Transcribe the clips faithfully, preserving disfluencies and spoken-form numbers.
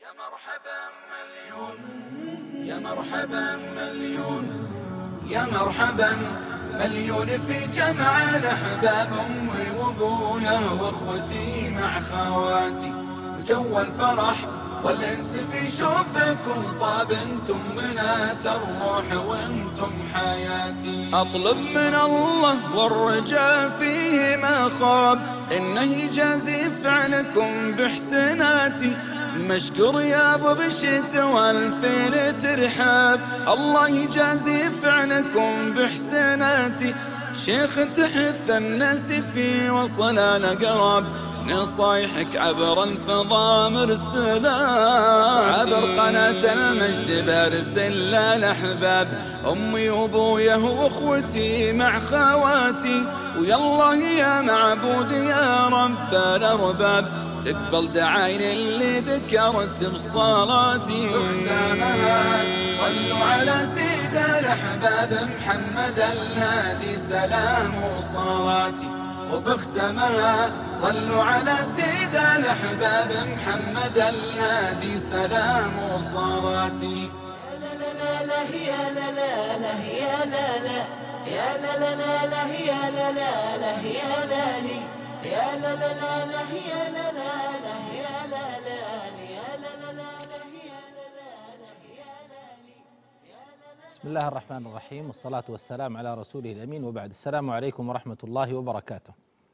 يا مرحبا مليون، يا مرحبا مليون، يا مرحبا مليون في جمع الأحباب، أمي وأبويا وأخوتي مع خواتي، وجو الفرح والأنس في شوفكم طاب، انتم بنات الروح وانتم حياتي. أطلب من الله والرجاء فيه ما خاب، إنه يجازي فعلكم بإحساناتي، مشكور يا ابو بشت والفيل ترحاب، الله يجازي فعلكم بإحساناتي، شيخ تحث الناس في وصل الأقرب، نصايحك عبر الفضاء مرسلة، عبر قناة المجد برسل للأحباب، أمي وأبويا وأخوتي مع خواتي، ويالله يا معبود يا رب الأرباب، تقبل دعاين اللي ذكرت بصلاتي. وختامها صلوا على سيد الأحباب محمد الهادي سلام وصلاتي، وبختمها صلوا على سيد الأحباب محمد الهادي سلام وصلاتي. يا لا لا لا يا لا لا لا يا لا لا يا لا لا لا لا يا لا لا لا يا لا لي يا لا لا لا لا يا لا لا لا يا لا لا يا لا لا لا لا يا لا لا لا يا لا لي. بسم الله الرحمن الرحيم، والصلاة والسلام على رسوله الأمين، وبعد. السلام عليكم ورحمة الله وبركاته.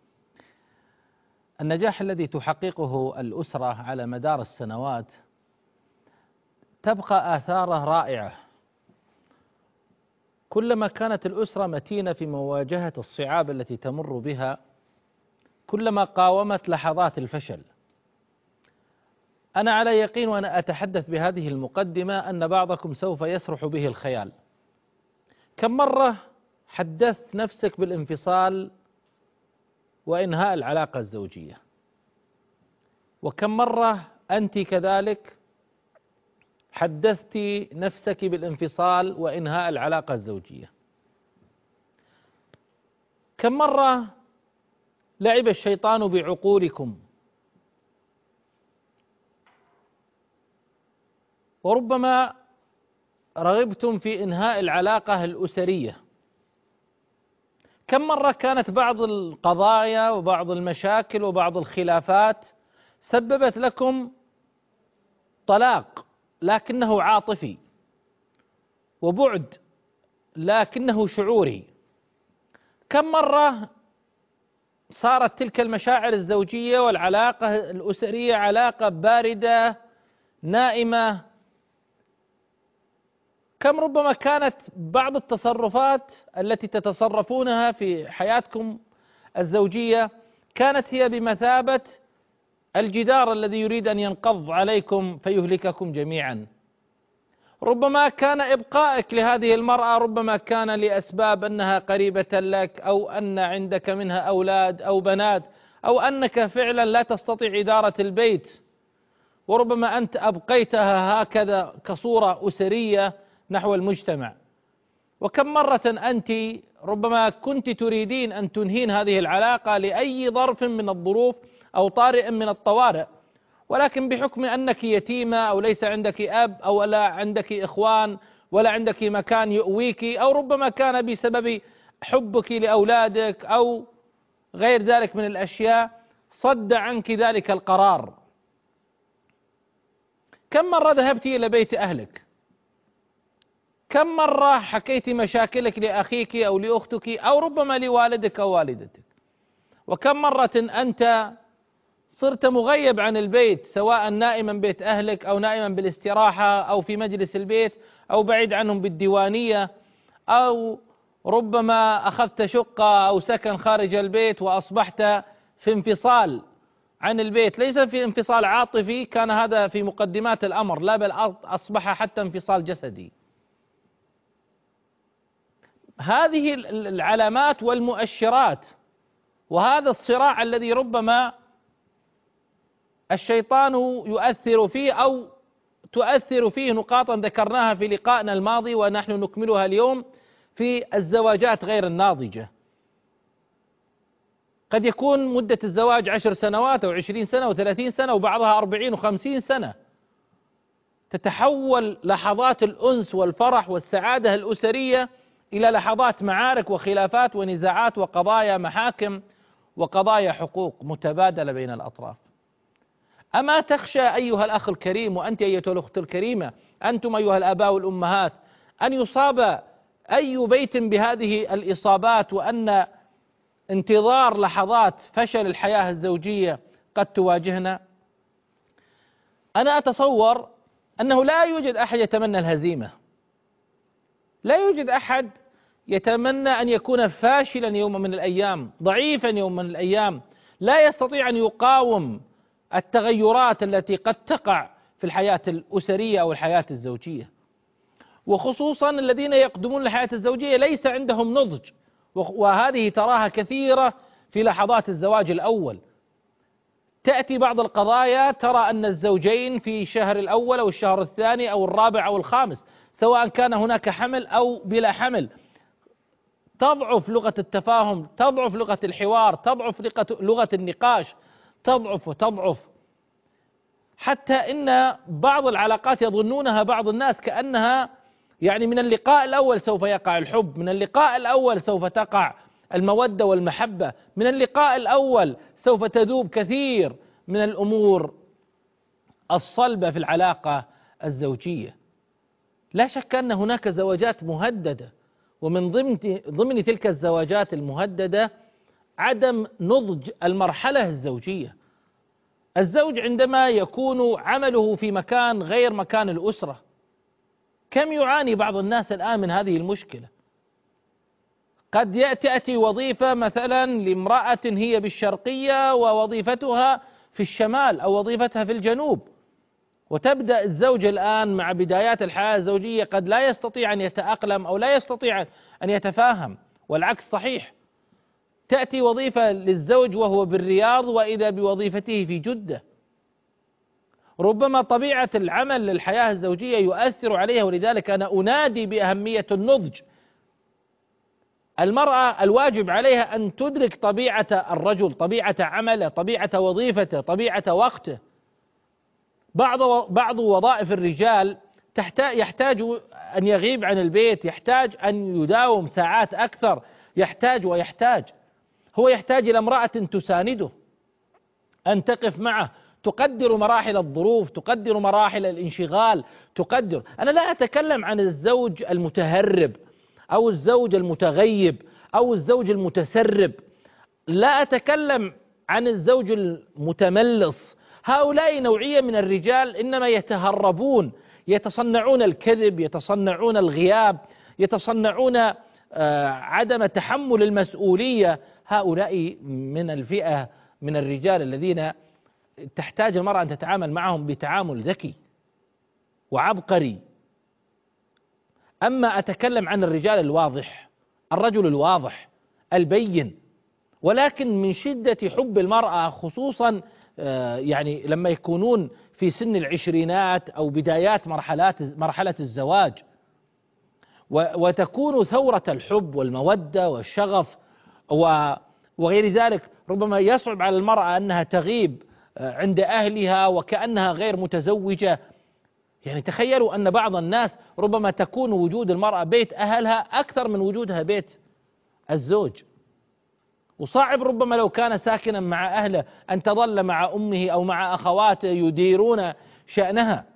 النجاح الذي تحققه الأسرة على مدار السنوات تبقى آثاره رائعة، كلما كانت الأسرة متينة في مواجهة الصعاب التي تمر بها، كلما قاومت لحظات الفشل. أنا على يقين وأنا أتحدث بهذه المقدمة أن بعضكم سوف يسرح به الخيال. كم مرة حدثت نفسك بالانفصال وإنهاء العلاقة الزوجية؟ وكم مرة أنت كذلك حدثت نفسك بالانفصال وإنهاء العلاقة الزوجية؟ كم مرة لعب الشيطان بعقولكم، وربما رغبتم في إنهاء العلاقة الأسرية؟ كم مرة كانت بعض القضايا وبعض المشاكل وبعض الخلافات سببت لكم طلاق لكنه عاطفي، وبعد لكنه شعوري؟ كم مرة صارت تلك المشاعر الزوجية والعلاقة الأسرية علاقة باردة نائمة؟ كم ربما كانت بعض التصرفات التي تتصرفونها في حياتكم الزوجية كانت هي بمثابة الجدار الذي يريد أن ينقض عليكم فيهلككم جميعا؟ ربما كان إبقائك لهذه المرأة ربما كان لأسباب أنها قريبة لك، أو أن عندك منها أولاد أو بنات، أو أنك فعلا لا تستطيع إدارة البيت، وربما أنت أبقيتها هكذا كصورة أسرية نحو المجتمع. وكم مرة أنت ربما كنت تريدين أن تنهين هذه العلاقة لأي ظرف من الظروف أو طارئ من الطوارئ، ولكن بحكم أنك يتيمة أو ليس عندك أب أو لا عندك إخوان ولا عندك مكان يؤويك، أو ربما كان بسبب حبك لأولادك أو غير ذلك من الأشياء، صد عنك ذلك القرار. كم مرة ذهبت إلى بيت أهلك؟ كم مرة حكيت مشاكلك لأخيك أو لأختك أو ربما لوالدك أو والدتك؟ وكم مرة أنت صرت مغيب عن البيت، سواء نائما بيت أهلك أو نائما بالاستراحة أو في مجلس البيت أو بعيد عنهم بالديوانية، أو ربما أخذت شقة أو سكن خارج البيت وأصبحت في انفصال عن البيت، ليس في انفصال عاطفي، كان هذا في مقدمات الأمر، لا بل أصبح حتى انفصال جسدي. هذه العلامات والمؤشرات، وهذا الصراع الذي ربما الشيطان يؤثر فيه أو تؤثر فيه نقاطا ذكرناها في لقائنا الماضي ونحن نكملها اليوم في الزواجات غير الناضجة. قد يكون مدة الزواج عشر سنوات أو عشرين سنة وثلاثين سنة وبعضها أربعين وخمسين سنة، تتحول لحظات الأنس والفرح والسعادة الأسرية إلى لحظات معارك وخلافات ونزاعات وقضايا محاكم وقضايا حقوق متبادلة بين الأطراف. أما تخشى أيها الأخ الكريم وأنت أيتها الأخت الكريمة، أنتم أيها الآباء والأمهات، أن يصاب أي بيت بهذه الإصابات وأن انتظار لحظات فشل الحياة الزوجية قد تواجهنا؟ أنا أتصور أنه لا يوجد أحد يتمنى الهزيمة، لا يوجد أحد يتمنى أن يكون فاشلا يوم من الأيام، ضعيفا يوم من الأيام، لا يستطيع أن يقاوم التغيرات التي قد تقع في الحياة الأسرية أو الحياة الزوجية، وخصوصا الذين يقدمون للحياة الزوجية ليس عندهم نضج، وهذه تراها كثيرة في لحظات الزواج الأول. تأتي بعض القضايا ترى أن الزوجين في الشهر الأول أو الشهر الثاني أو الرابع أو الخامس، سواء كان هناك حمل أو بلا حمل، تضعف لغة التفاهم، تضعف لغة الحوار، تضعف لغة النقاش، تضعف وتضعف، حتى إن بعض العلاقات يظنونها بعض الناس كأنها يعني من اللقاء الأول سوف يقع الحب، من اللقاء الأول سوف تقع المودة والمحبة، من اللقاء الأول سوف تذوب كثير من الأمور الصلبة في العلاقة الزوجية. لا شك أن هناك زواجات مهددة، ومن ضمن ضمن تلك الزواجات المهددة عدم نضج المرحلة الزوجية. الزوج عندما يكون عمله في مكان غير مكان الأسرة، كم يعاني بعض الناس الآن من هذه المشكلة. قد تأتي وظيفة مثلا لامرأة هي بالشرقية ووظيفتها في الشمال أو وظيفتها في الجنوب، وتبدأ الزوج الآن مع بدايات الحياة الزوجية قد لا يستطيع أن يتأقلم أو لا يستطيع أن يتفاهم، والعكس صحيح. تأتي وظيفة للزوج وهو بالرياض وإذا بوظيفته في جدة. ربما طبيعة العمل للحياة الزوجية يؤثر عليها، ولذلك أنا أنادي بأهمية النضج. المرأة الواجب عليها أن تدرك طبيعة الرجل، طبيعة عمله، طبيعة وظيفته، طبيعة وقته. بعض بعض وظائف الرجال تحتاج يحتاج أن يغيب عن البيت، يحتاج أن يداوم ساعات أكثر، يحتاج ويحتاج هو يحتاج إلى امرأة تسانده، أن تقف معه، تقدر مراحل الظروف، تقدر مراحل الانشغال، تقدر. أنا لا أتكلم عن الزوج المتهرب أو الزوج المتغيب أو الزوج المتسرب، لا أتكلم عن الزوج المتملص. هؤلاء نوعية من الرجال إنما يتهربون، يتصنعون الكذب، يتصنعون الغياب، يتصنعون عدم تحمل المسؤولية. هؤلاء من الفئة من الرجال الذين تحتاج المرأة أن تتعامل معهم بتعامل ذكي وعبقري. أما أتكلم عن الرجال الواضح، الرجل الواضح البين، ولكن من شدة حب المرأة خصوصا يعني لما يكونون في سن العشرينات أو بدايات مرحلات مرحلة الزواج، وتكون ثورة الحب والمودة والشغف وغير ذلك، ربما يصعب على المرأة أنها تغيب عند أهلها وكأنها غير متزوجة. يعني تخيلوا أن بعض الناس ربما تكون وجود المرأة بيت أهلها أكثر من وجودها بيت الزوج، وصعب ربما لو كان ساكنا مع أهله أن تظل مع أمه أو مع أخواته يديرون شأنها.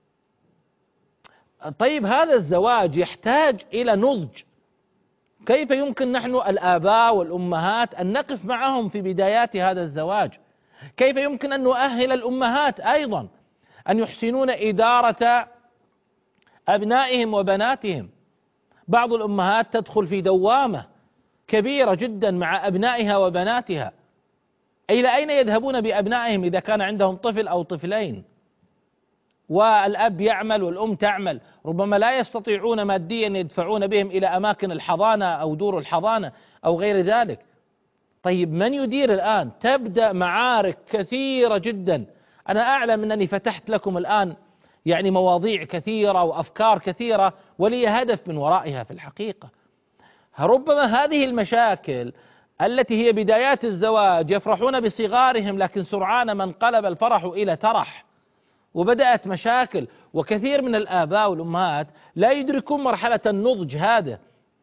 طيب هذا الزواج يحتاج إلى نضج. كيف يمكن نحن الآباء والأمهات أن نقف معهم في بدايات هذا الزواج؟ كيف يمكن أن نؤهل الأمهات أيضا أن يحسنون إدارة أبنائهم وبناتهم؟ بعض الأمهات تدخل في دوامة كبيرة جدا مع أبنائها وبناتها. إلى أين يذهبون بأبنائهم إذا كان عندهم طفل أو طفلين والأب يعمل والأم تعمل؟ ربما لا يستطيعون ماديا يدفعون بهم إلى أماكن الحضانة أو دور الحضانة أو غير ذلك. طيب من يدير الآن؟ تبدأ معارك كثيرة جدا. أنا أعلم أنني فتحت لكم الآن يعني مواضيع كثيرة وأفكار كثيرة ولي هدف من ورائها في الحقيقة. ربما هذه المشاكل التي هي بدايات الزواج يفرحون بصغارهم، لكن سرعان ما انقلب الفرح إلى ترح، وبدأت مشاكل، وكثير من الآباء والأمهات لا يدركون مرحلة النضج هذا،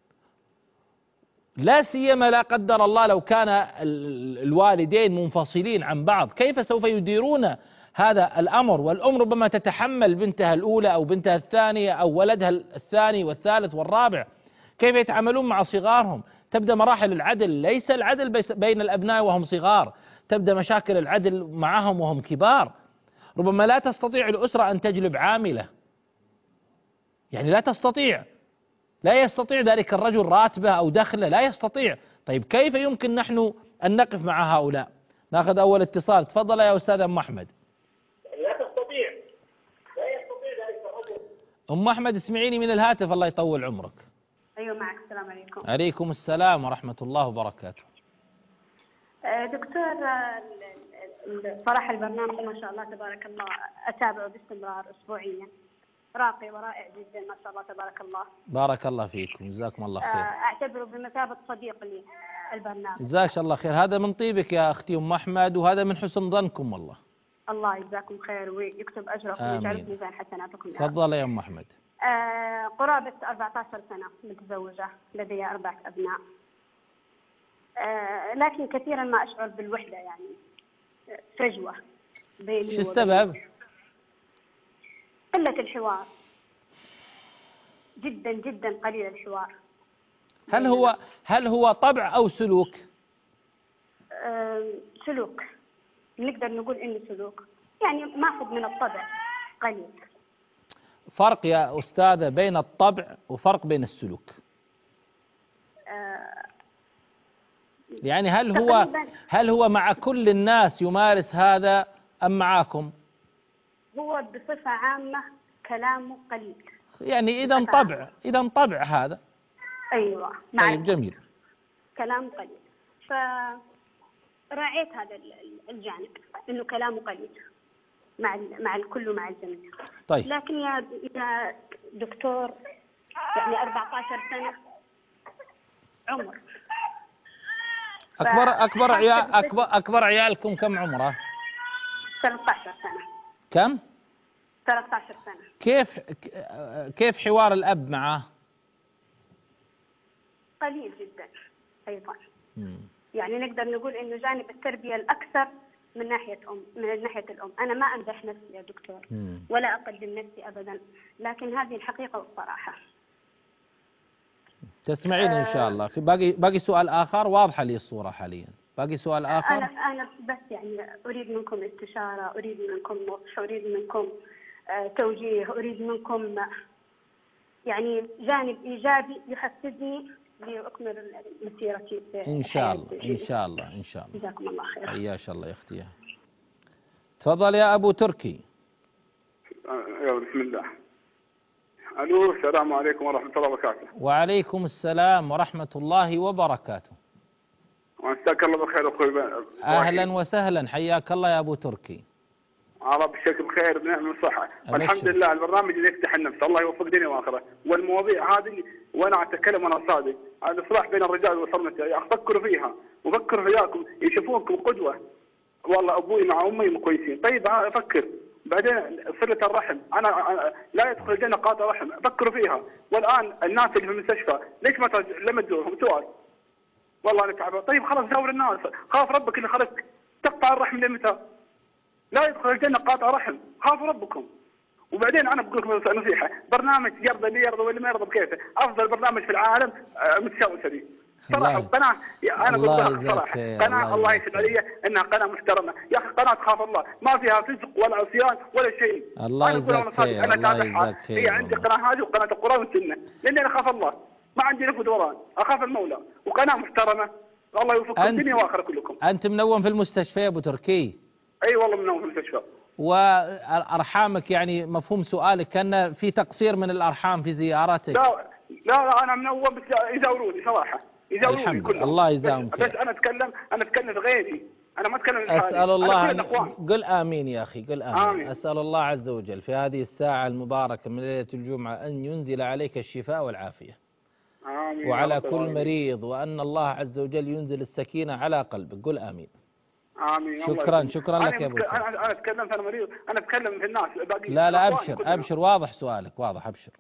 لا سيما لا قدر الله لو كان الوالدين منفصلين عن بعض، كيف سوف يديرون هذا الأمر؟ والأم ربما تتحمل بنتها الأولى أو بنتها الثانية أو ولدها الثاني والثالث والرابع، كيف يتعاملون مع صغارهم؟ تبدأ مراحل العدل، ليس العدل بين الأبناء وهم صغار، تبدأ مشاكل العدل معهم وهم كبار. ربما لا تستطيع الأسرة أن تجلب عاملة، يعني لا تستطيع، لا يستطيع ذلك الرجل راتبه أو دخله، لا يستطيع. طيب كيف يمكن نحن أن نقف مع هؤلاء؟ ناخذ أول اتصال، تفضل يا أستاذ أم أحمد. لا تستطيع لا يستطيع ذلك الرجل. أم أحمد اسمعيني من الهاتف، الله يطول عمرك. أيوة معك. السلام عليكم. عليكم السلام ورحمة الله وبركاته. دكتور، صراحة البرنامج ما شاء الله تبارك الله أتابعه باستمرار أسبوعيا، راقي ورائع جدا ما شاء الله تبارك الله. بارك الله فيكم، جزاكم الله خير. أعتبره بمثابة صديق لي البرنامج. جزاك الله خير، هذا من طيبك يا أختي أم أحمد، وهذا من حسن ظنكم والله. الله يجزاكم خير ويكتب أجركم ويجعل في ميزان حسناتكم. تفضل يا أم أحمد. آه قرابة أربعة عشر سنة متزوجة، لدي أربعة أبناء. آه لكن كثيرا ما أشعر بالوحدة، يعني فجوة بيني. شو السبب؟ قلة الحوار، جدا جدا قليل الحوار. هل هو هل هو طبع أو سلوك؟ آه سلوك، نقدر نقول إنه سلوك، يعني ماخذ من الطبع قليل. فرق يا أستاذة بين الطبع وفرق بين السلوك. آه يعني هل هو هل هو مع كل الناس يمارس هذا أم معاكم؟ هو بصفة عامة كلامه قليل. يعني إذا طبع إذا طبع هذا. أيوة. طيب جميل. كلام قليل، فرأيت هذا الجانب إنه كلامه قليل مع مع الكل ومع الجميع. طيب. لكن يا يا دكتور، يعني أربعة عشر سنة عمر. أكبر أكبر عيال أكبر أكبر عيالكم كم عمره؟ ثلاثة عشر سنة. كم؟ ثلاثة عشر سنة. كيف كيف حوار الأب معه؟ قليل جدا أيضا. مم. يعني نقدر نقول إنه جانب التربية الأكثر من ناحية أم من ناحية الأم. أنا ما أمدح نفسي يا دكتور، مم. ولا أقدم نفسي أبدا، لكن هذه الحقيقة والصراحة. تسمعين إن شاء الله. في باقي باقي سؤال آخر، واضحة لي الصورة حاليا. باقي سؤال آخر. أنا أنا بس يعني أريد منكم استشارة، أريد منكم نصح، أريد منكم آه توجيه، أريد منكم يعني جانب إيجابي يحفزني لأكمل مسيرتي في إن شاء الله إن شاء الله إن شاء الله. جزاكم الله خير. حياك الله يا أختي. تفضل يا أبو تركي. يلا بسم الله. ألو، السلام عليكم ورحمة الله وبركاته. وعليكم السلام ورحمة الله وبركاته. ومساك الله بالخير أخوي. أهلا وسهلا، حياك الله يا أبو تركي. الله بالشكل بخير بنعم والصحة. الحمد لله، البرنامج اللي يفتح النفس، الله يوفق دنيا وآخرة. والمواضيع هذه وأنا أتكلم وأنا صادق، الإصلاح بين الرجال والصرمة أفكروا فيها وفكروا فياكم، يشوفونكم قدوة. والله أبوي مع أمي كويسين. طيب أفكر بعدين صلة الرحم، أنا لا يدخل الجنة قاطع رحم، فكروا فيها. والآن الناس اللي في المستشفى ليش ما لما تزورهم؟ سؤال. والله أنا تعبان. طيب خلاص زور الناس، خاف ربك اللي خلقك. تقطع الرحم لمتى؟ لا يدخل الجنة قاطع رحم، خافوا ربكم. وبعدين أنا بقول لكم نصيحة، برنامج يرضى اللي يرضى واللي ما يرضى بكيفه، أفضل برنامج في العالم متساوي. صراحة قناة، أنا بقول صراحة قناة الله يسعد علي إنها قناة محترمة. يا أخي قناة تخاف الله، ما فيها فسق ولا عصيان ولا شيء. الله يجزاك خير. أنا أتابعها، هي عندي قناة هذه وقناة القرآن والسنة، لأني أنا أخاف الله، ما عندي نفذ وران، أخاف المولى، وقناة محترمة. الله يوفقكم الدنيا وآخرة كلكم. أنت منوم في المستشفى يا أبو تركي؟ أي والله منوم في المستشفى. وأرحامك يعني مفهوم سؤالك كان في تقصير من الأرحام في زيارتك؟ لا لا, لا أنا منوم بس يزوروني صراحة، يزوروني الحمد كلهم. الله يجزاهم خير. بس أنا أتكلم أنا أتكلم في غيري، أنا ما أتكلم في أسأل الله أن... قل آمين يا أخي، قل آمين. آمين. أسأل الله عز وجل في هذه الساعة المباركة من ليلة الجمعة أن ينزل عليك الشفاء والعافية. آمين. وعلى كل مريض، وأن الله عز وجل ينزل السكينة على قلبك. قل آمين. امين. شكرا شكرا لك يا ابو. انا انا تكلمت، انا مريض، انا اتكلم في الناس باقي. لا لا ابشر ابشر، واضح سؤالك واضح، ابشر.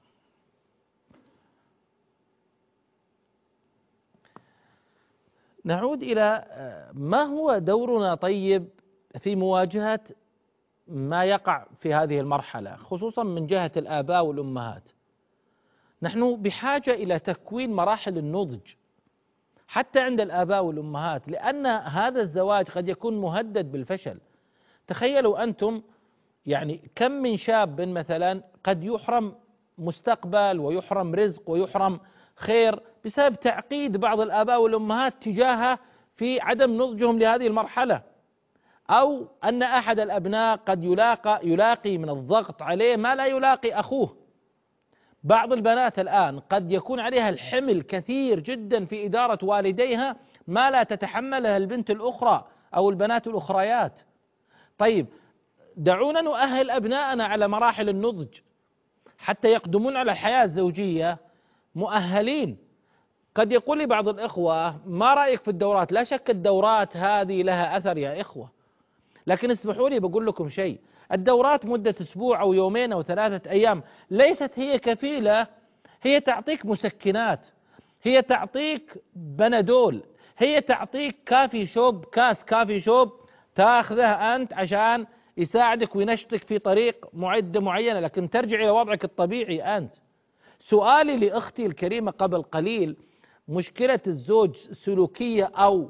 نعود إلى ما هو دورنا طيب في مواجهة ما يقع في هذه المرحلة، خصوصا من جهة الآباء والأمهات. نحن بحاجة إلى تكوين مراحل النضج حتى عند الآباء والأمهات، لأن هذا الزواج قد يكون مهدد بالفشل. تخيلوا أنتم يعني كم من شاب مثلا قد يحرم مستقبل ويحرم رزق ويحرم خير بسبب تعقيد بعض الآباء والأمهات تجاهه في عدم نضجهم لهذه المرحلة، أو أن أحد الأبناء قد يلاقى يلاقي من الضغط عليه ما لا يلاقي أخوه. بعض البنات الآن قد يكون عليها الحمل كثير جدا في إدارة والديها ما لا تتحملها البنت الأخرى أو البنات الأخريات. طيب دعونا نؤهل أبناءنا على مراحل النضج حتى يقدمون على الحياة الزوجية مؤهلين. قد يقول لي بعض الإخوة ما رأيك في الدورات؟ لا شك الدورات هذه لها أثر يا إخوة، لكن اسمحوا لي بقول لكم شيء، الدورات مدة أسبوع أو يومين أو ثلاثة أيام ليست هي كفيلة، هي تعطيك مسكنات، هي تعطيك بنادول، هي تعطيك كافي شوب، كاس كافي شوب تاخذه أنت عشان يساعدك وينشطك في طريق معدة معينة، لكن ترجع إلى وضعك الطبيعي أنت. سؤالي لأختي الكريمة قبل قليل، مشكلة الزوج سلوكية أو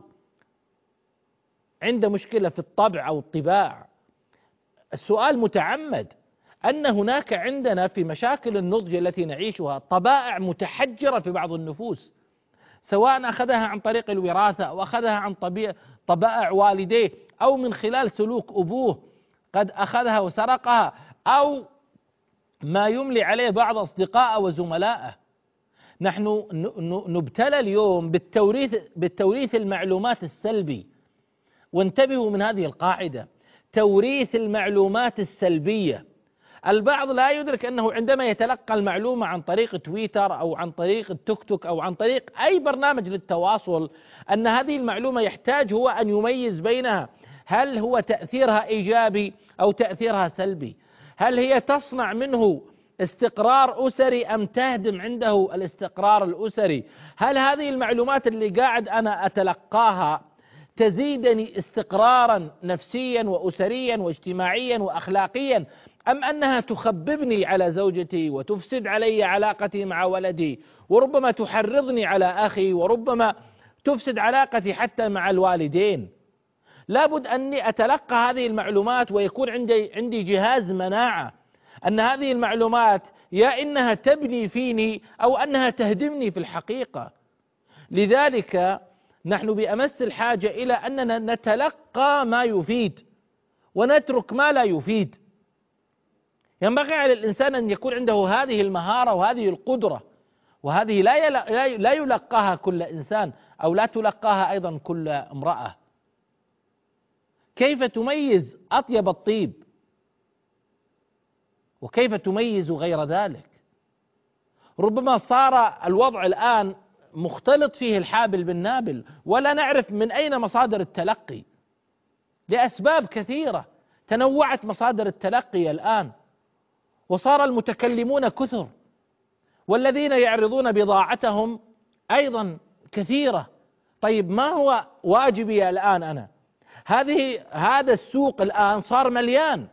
عنده مشكلة في الطبع أو الطباع؟ السؤال متعمد أن هناك عندنا في مشاكل النضج التي نعيشها طبائع متحجرة في بعض النفوس، سواء أخذها عن طريق الوراثة أو أخذها عن طبائع والديه أو من خلال سلوك أبوه قد أخذها وسرقها، أو ما يملي عليه بعض أصدقائه وزملائه. نحن نبتلى اليوم بالتوريث بالتوريث المعلومات السلبي، وانتبهوا من هذه القاعدة، توريث المعلومات السلبية. البعض لا يدرك أنه عندما يتلقى المعلومة عن طريق تويتر أو عن طريق التيك توك أو عن طريق أي برنامج للتواصل، أن هذه المعلومة يحتاج هو أن يميز بينها، هل هو تأثيرها إيجابي أو تأثيرها سلبي، هل هي تصنع منه استقرار أسري أم تهدم عنده الاستقرار الأسري، هل هذه المعلومات اللي قاعد أنا أتلقاها تزيدني استقرارا نفسيا وأسريا واجتماعيا وأخلاقيا، أم أنها تخببني على زوجتي وتفسد علي علاقتي مع ولدي، وربما تحرضني على أخي، وربما تفسد علاقتي حتى مع الوالدين. لابد أني أتلقى هذه المعلومات ويكون عندي عندي جهاز مناعة، أن هذه المعلومات يا إنها تبني فيني أو أنها تهدمني في الحقيقة. لذلك نحن بأمس الحاجة إلى أننا نتلقى ما يفيد ونترك ما لا يفيد. ينبغي على الإنسان أن يكون عنده هذه المهارة وهذه القدرة، وهذه لا لا يلقاها كل إنسان أو لا تلقاها أيضا كل امرأة. كيف تميز أطيب الطيب وكيف تميز غير ذلك؟ ربما صار الوضع الآن مختلط فيه الحابل بالنابل، ولا نعرف من أين مصادر التلقي لأسباب كثيرة. تنوعت مصادر التلقي الآن، وصار المتكلمون كثر، والذين يعرضون بضاعتهم أيضا كثيرة. طيب ما هو واجبي الآن أنا؟ هذه هذا السوق الآن صار مليان،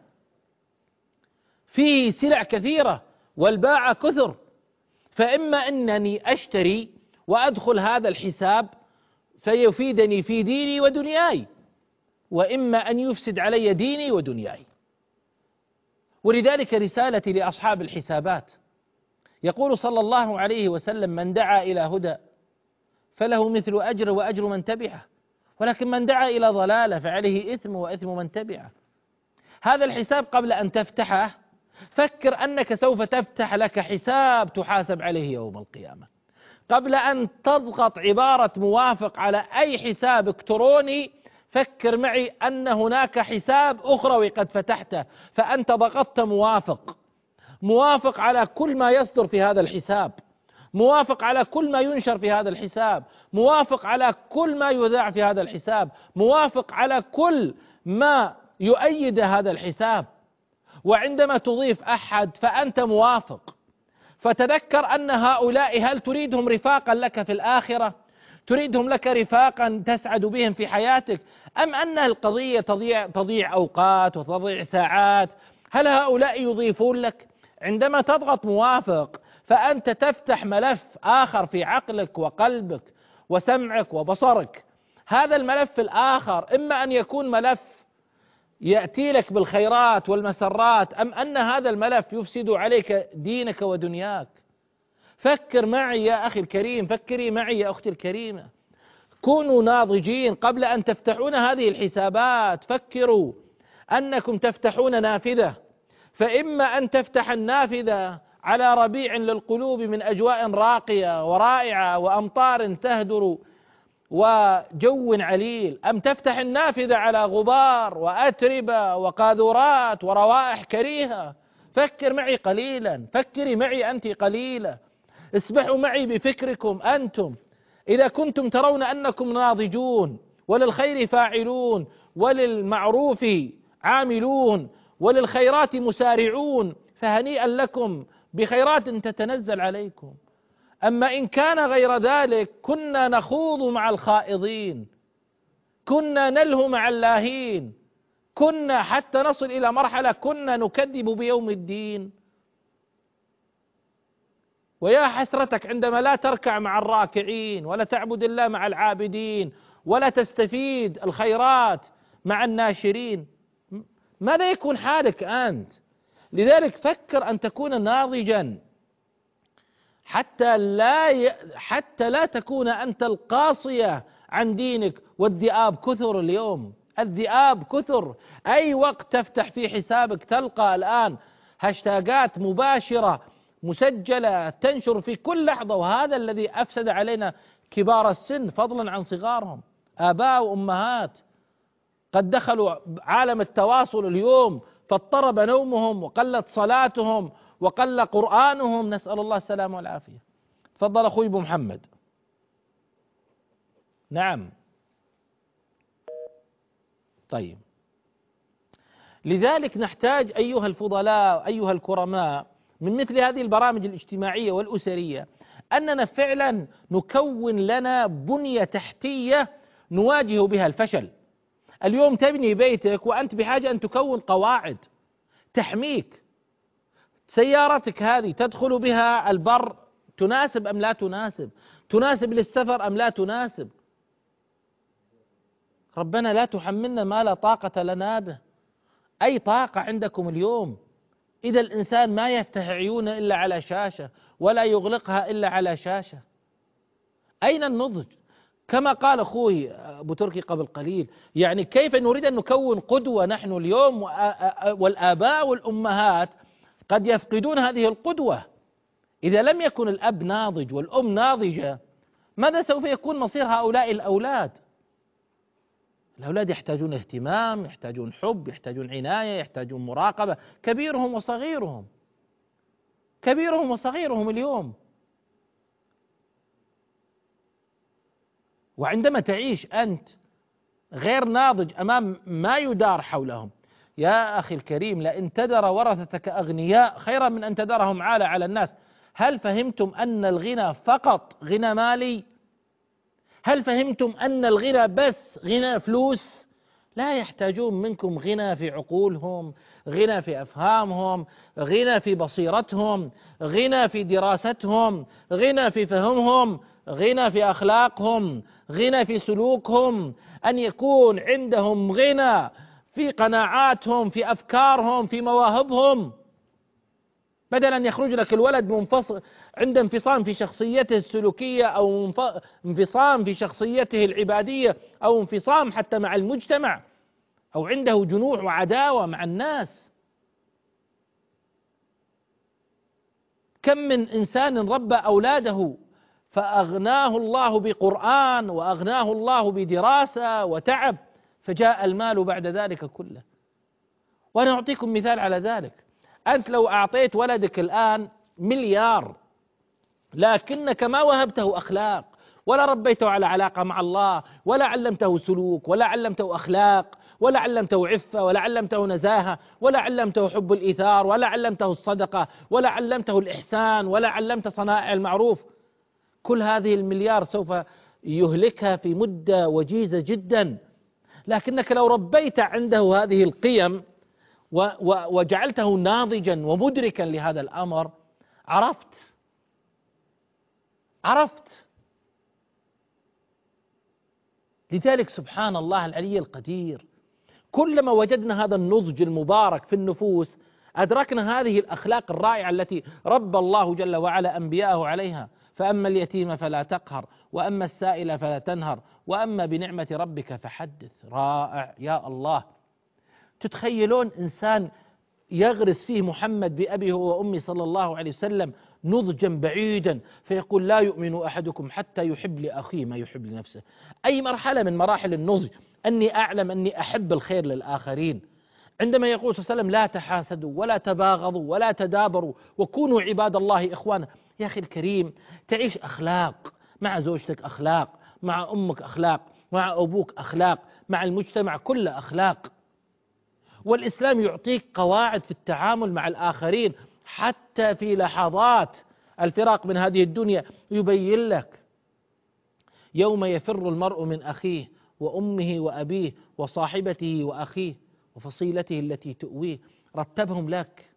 فيه سلع كثيرة والباعة كثر، فإما أنني أشتري وأدخل هذا الحساب فيفيدني في ديني ودنياي، وإما أن يفسد علي ديني ودنياي. ولذلك رسالتي لأصحاب الحسابات، يقول صلى الله عليه وسلم: من دعا إلى هدى فله مثل أجر وأجر من تبعه، ولكن من دعا إلى ضلالة فعليه إثم وإثم من تبعه. هذا الحساب قبل أن تفتحه فكر أنك سوف تفتح لك حساب تحاسب عليه يوم القيامة. قبل أن تضغط عبارة موافق على أي حساب إلكتروني فكر معي أن هناك حساب أخروي قد فتحته، فأنت ضغطت موافق موافق على كل ما يصدر في هذا الحساب، موافق على كل ما ينشر في هذا الحساب، موافق على كل ما يذاع في هذا الحساب، موافق على كل ما يؤيد هذا الحساب. وعندما تضيف أحد فأنت موافق. فتذكر أن هؤلاء هل تريدهم رفاقا لك في الآخرة؟ تريدهم لك رفاقا تسعد بهم في حياتك؟ أم أن القضية تضيع, تضيع أوقات وتضيع ساعات؟ هل هؤلاء يضيفون لك؟ عندما تضغط موافق فأنت تفتح ملف آخر في عقلك وقلبك وسمعك وبصرك. هذا الملف الآخر إما أن يكون ملف يأتي لك بالخيرات والمسرات، أم أن هذا الملف يفسد عليك دينك ودنياك. فكر معي يا أخي الكريم، فكري معي يا أختي الكريمة. كونوا ناضجين قبل أن تفتحون هذه الحسابات. فكروا أنكم تفتحون نافذة، فإما أن تفتح النافذة على ربيع للقلوب من أجواء راقية ورائعة وأمطار تهدر وجو عليل، أم تفتح النافذة على غبار وأتربة وقاذورات وروائح كريهة. فكر معي قليلا، فكري معي أنت قليلا، اسبحوا معي بفكركم أنتم. إذا كنتم ترون أنكم ناضجون وللخير فاعلون وللمعروف عاملون وللخيرات مسارعون فهنيئا لكم بخيرات تتنزل عليكم. أما إن كان غير ذلك كنا نخوض مع الخائضين، كنا نلهو مع اللاهين، كنا حتى نصل إلى مرحلة كنا نكذب بيوم الدين. ويا حسرتك عندما لا تركع مع الراكعين ولا تعبد الله مع العابدين ولا تستفيد الخيرات مع الناشرين. ماذا يكون حالك أنت؟ لذلك فكر أن تكون ناضجا حتى لا ي... حتى لا تكون أنت القاصية عن دينك. والذئاب كثر اليوم، الذئاب كثر. أي وقت تفتح في حسابك تلقى الآن هاشتاجات مباشرة مسجلة تنشر في كل لحظة. وهذا الذي أفسد علينا كبار السن فضلا عن صغارهم، آباء وأمهات قد دخلوا عالم التواصل اليوم فاضطرب نومهم وقلت صلاتهم وقل قرآنهم، نسأل الله السلامة والعافية. تفضل أخوي أبو محمد. نعم. طيب، لذلك نحتاج أيها الفضلاء أيها الكرماء من مثل هذه البرامج الاجتماعية والأسرية أننا فعلا نكون لنا بنية تحتية نواجه بها الفشل. اليوم تبني بيتك وأنت بحاجة أن تكون قواعد تحميك. سيارتك هذه تدخل بها البر تناسب أم لا تناسب؟ تناسب للسفر أم لا تناسب؟ ربنا لا تحملنا ما لا طاقة لنا به. أي طاقة عندكم اليوم؟ إذا الإنسان ما يفتح عيونه إلا على شاشة ولا يغلقها إلا على شاشة. أين النضج؟ كما قال أخوي أبو تركي قبل قليل، يعني كيف نريد أن نكون قدوة نحن اليوم والآباء والأمهات قد يفقدون هذه القدوة. إذا لم يكن الأب ناضج والأم ناضجة ماذا سوف يكون مصير هؤلاء الأولاد؟ الأولاد يحتاجون اهتمام، يحتاجون حب، يحتاجون عناية، يحتاجون مراقبة، كبيرهم وصغيرهم، كبيرهم وصغيرهم اليوم. وعندما تعيش أنت غير ناضج أمام ما يدار حولهم، يا أخي الكريم لئن تدر ورثتك أغنياء خيرا من أن تدرهم عالة على الناس. هل فهمتم أن الغنى فقط غنى مالي؟ هل فهمتم أن الغنى بس غنى فلوس؟ لا، يحتاجون منكم غنى في عقولهم، غنى في أفهامهم، غنى في بصيرتهم، غنى في دراستهم، غنى في فهمهم، غنى في أخلاقهم، غنى في سلوكهم، أن يكون عندهم غنى في قناعاتهم، في أفكارهم، في مواهبهم. بدل أن يخرج لك الولد منفصل عند انفصام في شخصيته السلوكية أو انفصام في شخصيته العبادية أو انفصام حتى مع المجتمع أو عنده جنوح وعداوة مع الناس. كم من إنسان ربى أولاده فأغناه الله بقرآن وأغناه الله بدراسة وتعب، فجاء المال بعد ذلك كله. وأنا أعطيكم مثال على ذلك. أنت لو أعطيت ولدك الآن مليار لكنك ما وهبته أخلاق، ولا ربيته على علاقة مع الله، ولا علمته سلوك، ولا علمته أخلاق، ولا علمته عفة، ولا علمته نزاهة، ولا علمته حب الإيثار، ولا علمته الصدقة، ولا علمته الإحسان، ولا علمت صنائع المعروف. كل هذه المليار سوف يهلكها في مدة وجيزة جدا. لكنك لو ربيت عنده هذه القيم وجعلته ناضجا ومدركا لهذا الأمر، عرفت عرفت لذلك سبحان الله العلي القدير، كلما وجدنا هذا النضج المبارك في النفوس أدركنا هذه الأخلاق الرائعة التي ربى الله جل وعلا أنبياءه عليها. فأما اليتيم فلا تقهر، وأما السائل فلا تنهر، وأما بنعمة ربك فحدث. رائع يا الله. تتخيلون إنسان يغرس فيه محمد بأبيه وأمي صلى الله عليه وسلم نضجا بعيدا، فيقول لا يؤمن أحدكم حتى يحب لأخيه ما يحب لنفسه. أي مرحلة من مراحل النضج أني أعلم أني أحب الخير للآخرين. عندما يقول صلى الله عليه وسلم لا تحاسدوا ولا تباغضوا ولا تدابروا وكونوا عباد الله إخوانا. يا أخي الكريم، تعيش أخلاق مع زوجتك، أخلاق مع أمك، أخلاق مع أبوك، أخلاق مع المجتمع كله، أخلاق. والإسلام يعطيك قواعد في التعامل مع الآخرين حتى في لحظات الفراق من هذه الدنيا. يبين لك يوم يفر المرء من أخيه وأمه وأبيه وصاحبته وأخيه وفصيلته التي تؤويه. رتبهم لك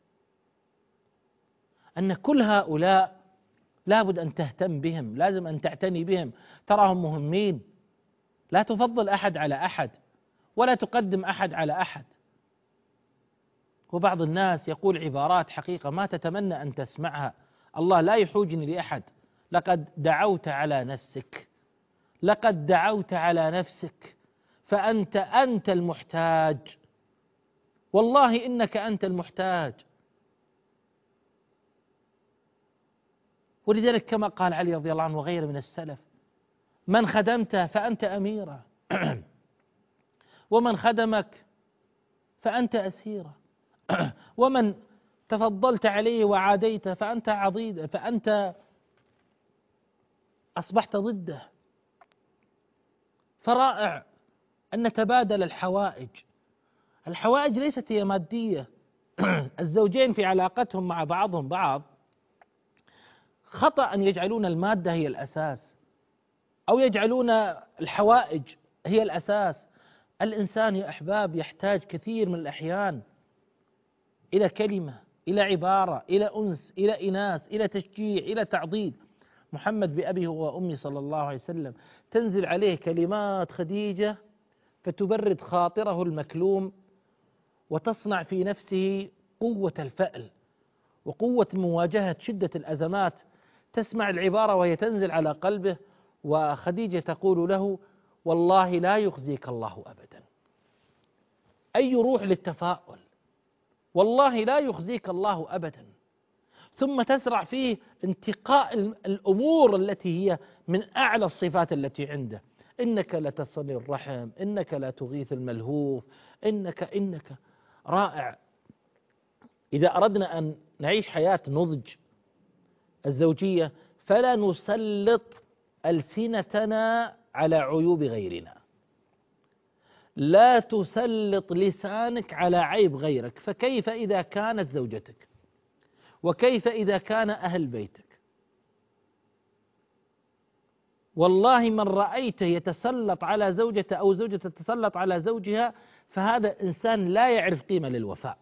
أن كل هؤلاء لابد أن تهتم بهم، لازم أن تعتني بهم، تراهم مهمين. لا تفضل أحد على أحد ولا تقدم أحد على أحد. وبعض الناس يقول عبارات حقيقة ما تتمنى أن تسمعها. الله لا يحوجني لأحد. لقد دعوت على نفسك، لقد دعوت على نفسك، فأنت أنت المحتاج، والله إنك أنت المحتاج. ولذلك كما قال علي رضي الله عنه وغيره من السلف: من خدمته فأنت أميرة، ومن خدمك فأنت أسيرة، ومن تفضلت عليه وعاديته فأنت عضيد، فأنت أصبحت ضده. فرائع أن نتبادل الحوائج. الحوائج ليست هي مادية. الزوجين في علاقتهم مع بعضهم بعض خطأ أن يجعلون المادة هي الأساس أو يجعلون الحوائج هي الأساس. الإنسان يا أحباب يحتاج كثير من الأحيان إلى كلمة، إلى عبارة، إلى أنس، إلى إناس، إلى تشجيع، إلى تعضيد. محمد بأبيه وأمي صلى الله عليه وسلم تنزل عليه كلمات خديجة فتبرد خاطره المكلوم وتصنع في نفسه قوة الفأل وقوة مواجهة شدة الأزمات. تسمع العبارة وهي تنزل على قلبه، وخديجة تقول له: والله لا يخزيك الله أبدا. أي روح للتفاؤل، والله لا يخزيك الله أبدا. ثم تزرع فيه انتقاء الأمور التي هي من أعلى الصفات التي عنده: إنك لتصل الرحم، إنك لا تغيث الملهوف، إنك إنك رائع. إذا أردنا أن نعيش حياة نضج الزوجية فلا نسلط ألسنتنا على عيوب غيرنا. لا تسلط لسانك على عيب غيرك. فكيف إذا كانت زوجتك؟ وكيف إذا كان أهل بيتك؟ والله من رأيته يتسلط على زوجته أو زوجته تتسلط على زوجها فهذا إنسان لا يعرف قيمة للوفاء،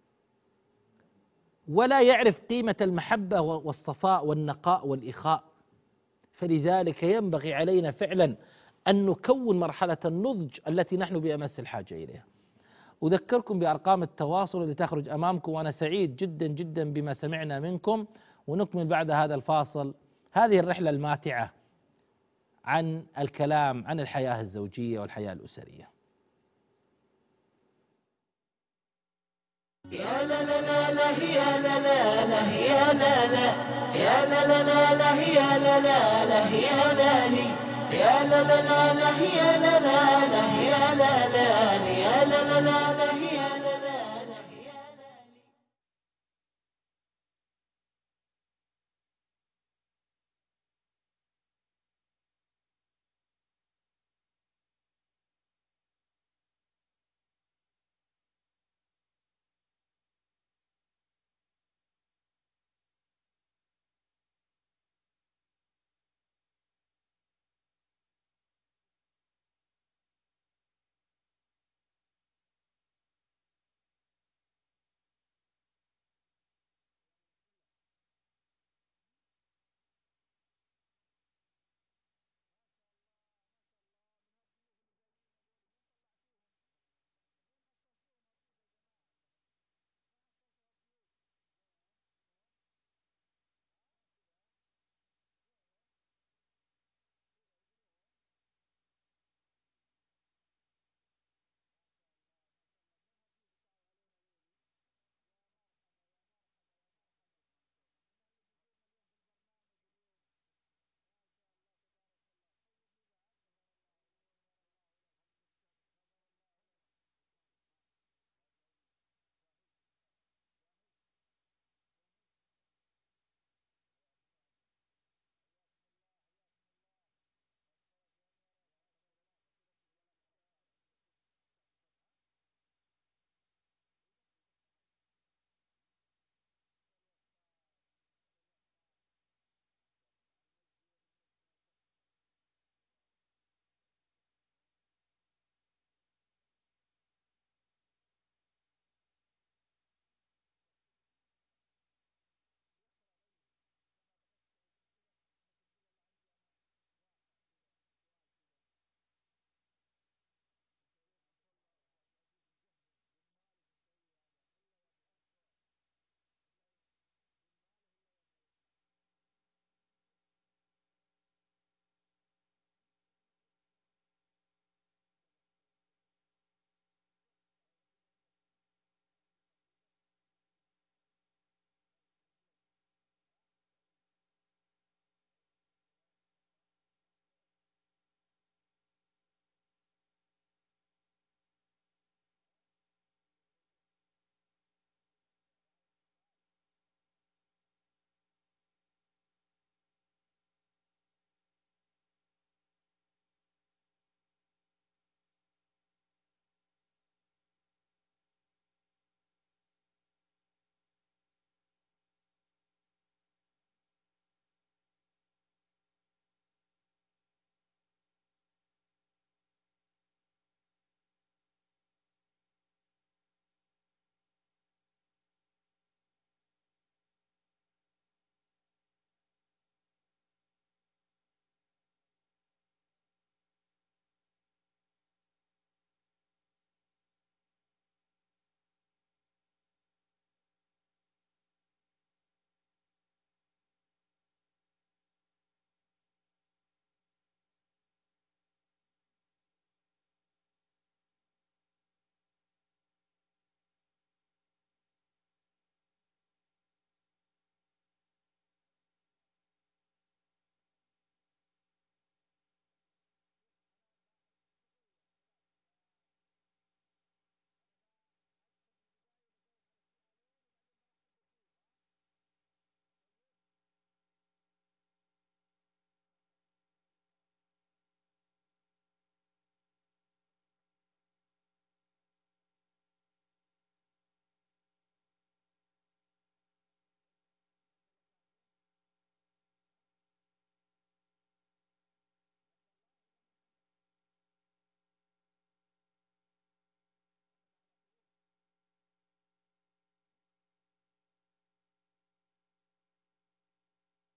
ولا يعرف قيمة المحبة والصفاء والنقاء والإخاء. فلذلك ينبغي علينا فعلا أن نكون مرحلة النضج التي نحن بأمس الحاجة إليها. أذكركم بأرقام التواصل التي تخرج أمامكم، وأنا سعيد جدا جدا بما سمعنا منكم. ونكمل بعد هذا الفاصل هذه الرحلة الماتعة عن الكلام عن الحياة الزوجية والحياة الأسرية. يا لا لا لا لا يا لا لا لا يا لا لا يا لا لا لا لا يا لا لا لا يا لا لي يا لا لا لا لا يا لا لا لا يا لا لا يا لا لا لا لا يا لا لا لا يا لا لي.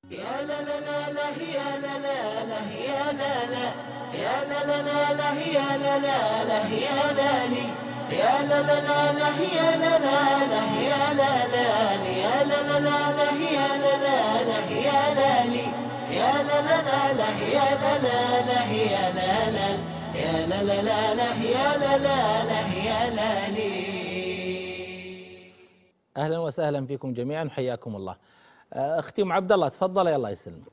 يا لا لا لا لا يا لا لا لا يا لا لا يا لا لا لا لا يا لا لا لا يا لا لي يا لا لا لا لا يا لا لا لا يا لا لا يا لا لا لا لا يا لا لا لا يا لا لي يا لا لا لا لا يا لا لا لا يا لا لا يا لا لا لا لا يا لا لا لا يا لا لي. أهلا وسهلا فيكم جميعا، حياكم الله. أختي أم عبد الله تفضل، يا الله يسلمك.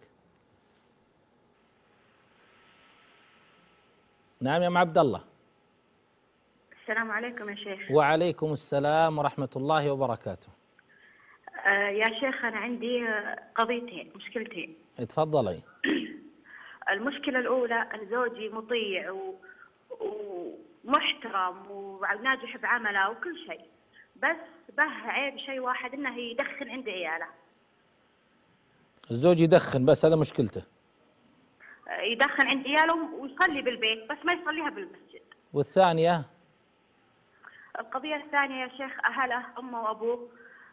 نعم يا أم عبد الله. السلام عليكم يا شيخ. وعليكم السلام ورحمة الله وبركاته. آه يا شيخ أنا عندي قضيتين، مشكلتين. تفضلي. المشكلة الأولى أن زوجي مطيع و... ومحترم وناجح بعمله وكل شيء، بس به عيب شيء واحد إنه يدخن عند عياله. الزوج يدخن بس، هذا مشكلته. يدخن عند عياله ويصلي بالبيت بس ما يصليها بالمسجد. والثانية؟ القضية الثانية يا شيخ أهله أمه وأبوه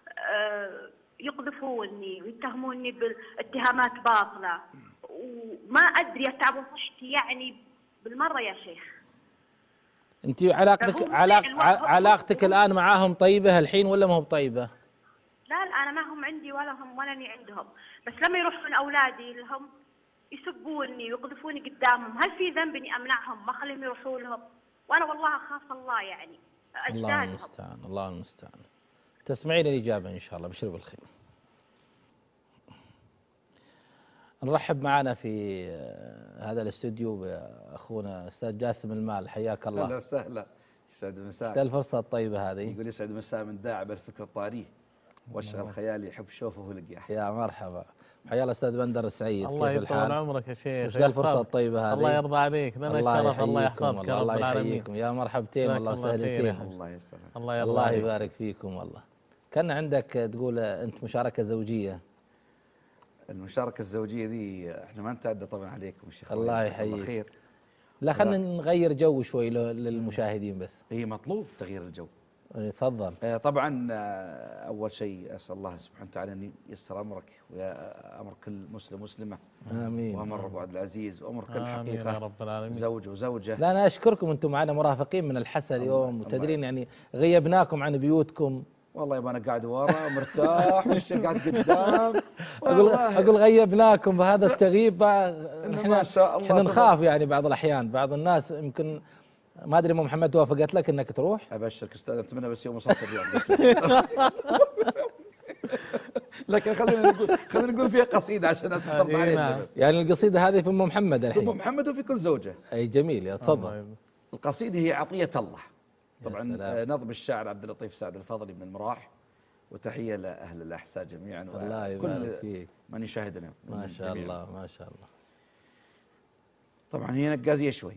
يقذفوني ويتهموني بالاتهامات باطلة وما أدري أتعب صحتي يعني بالمرة يا شيخ. أنت علاقتك علاق علاقتك الآن معاهم طيبة الحين ولا ما هو طيبة؟ لا لا أنا ما هم عندي ولا هم ولا أني عندهم، بس لما يروحون أولادي لهم يسبوني ويقذفوني قدامهم. هل في ذنب إني أمنعهم ما أخليهم يروحوا لهم؟ وأنا والله أخاف الله يعني أجدادهم. الله المستعان، الله المستعان. تسمعين الإجابة إن شاء الله، بشر بالخير. نرحب معنا في هذا الاستوديو بأخونا أستاذ جاسم المال، حياك الله. أهلا وسهلا، يسعد مساء. استاذ الفرصة الطيبة هذه. يقول يسعد مساء من داعب الفكر الطاريه واشغل خيالي يحب شوفه ولقياه. يا مرحبا، حيا الله أستاذ بندر السعيد. الله يطول عمرك يا شيخ. وش الفرصة الطيبة هذه؟ الله يرضى عليك، لنا الشرف. الله يحفظك يا رب العالمين. الله يحييكم، يا مرحبتين والله وسهلتين. الله يسلمك. الله يرضى الله عليك. يبارك فيكم والله. كان عندك تقول أنت مشاركة زوجية. المشاركة الزوجية ذي احنا ما نتعدى طبعا عليكم الشيخ. الله يحييك. خير. لا خلينا نغير جو شوي للمشاهدين بس. هي مطلوب تغيير الجو. تفضل. طبعا أول شيء أسأل الله سبحانه وتعالى أن ييسر أمرك ويا أمر كل مسلم مسلمة. آمين. وأمر أبو عبد العزيز وأمر كل آمين حقيقة يا رب العالمين. زوج وزوجة. لا أنا أشكركم، أنتم معنا مرافقين من الحسا اليوم، وتدرين يعني غيبناكم عن بيوتكم. والله يبقى أنا قاعد ورا مرتاح والشيخ قاعد قدام. أقول أقول غيبناكم بهذا التغييب. احنا احنا نخاف يعني بعض الأحيان، بعض الناس يمكن ما أدري أم محمد وافقت لك أنك تروح؟ أبشرك أستاذ، أتمنى بس يوم وصلت اليوم. لكن خلينا نقول خلينا نقول فيها قصيدة عشان أتصل عليها. يعني القصيدة هذه في أم محمد الحين. في أم محمد وفي كل زوجة. أي جميل، يا تفضل. القصيدة هي عطية الله. طبعا نظم الشاعر عبد اللطيف سعد الفضلي بن المراح، وتحية لأهل الأحساء جميعا الله يبارك فيك. من يشاهدنا. ما شاء الله ما شاء الله. طبعا هي نقازية شوي.